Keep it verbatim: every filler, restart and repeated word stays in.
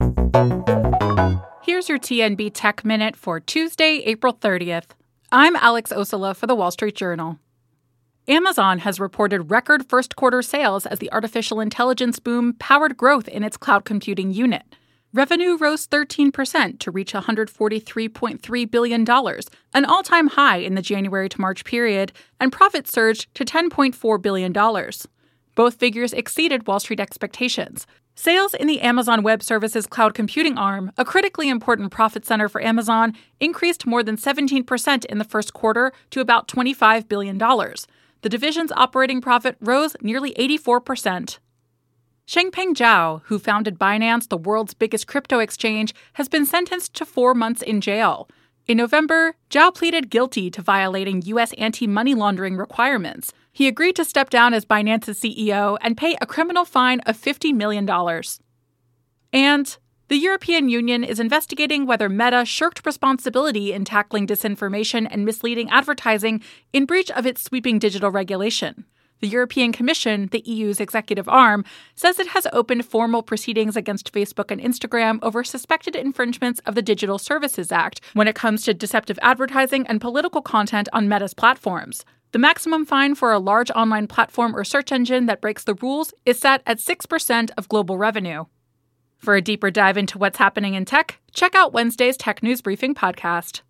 Here's your T N B Tech Minute for Tuesday, April thirtieth. I'm Alex Ossola for The Wall Street Journal. Amazon has reported record first-quarter sales as the artificial intelligence boom powered growth in its cloud computing unit. Revenue rose thirteen percent to reach one hundred forty-three point three billion dollars, an all-time high in the January to March period, and profits surged to ten point four billion dollars. Both figures exceeded Wall Street expectations. Sales in the Amazon Web Services cloud computing arm, a critically important profit center for Amazon, increased more than seventeen percent in the first quarter to about twenty-five billion dollars. The division's operating profit rose nearly eighty-four percent. Changpeng Zhao, who founded Binance, the world's biggest crypto exchange, has been sentenced to four months in jail. In November, Zhao pleaded guilty to violating U S anti-money laundering requirements. He agreed to step down as Binance's C E O and pay a criminal fine of fifty million dollars. And the European Union is investigating whether Meta shirked responsibility in tackling disinformation and misleading advertising in breach of its sweeping digital regulation. The European Commission, the E U's executive arm, says it has opened formal proceedings against Facebook and Instagram over suspected infringements of the Digital Services Act when it comes to deceptive advertising and political content on Meta's platforms. The maximum fine for a large online platform or search engine that breaks the rules is set at six percent of global revenue. For a deeper dive into what's happening in tech, check out Wednesday's Tech News Briefing podcast.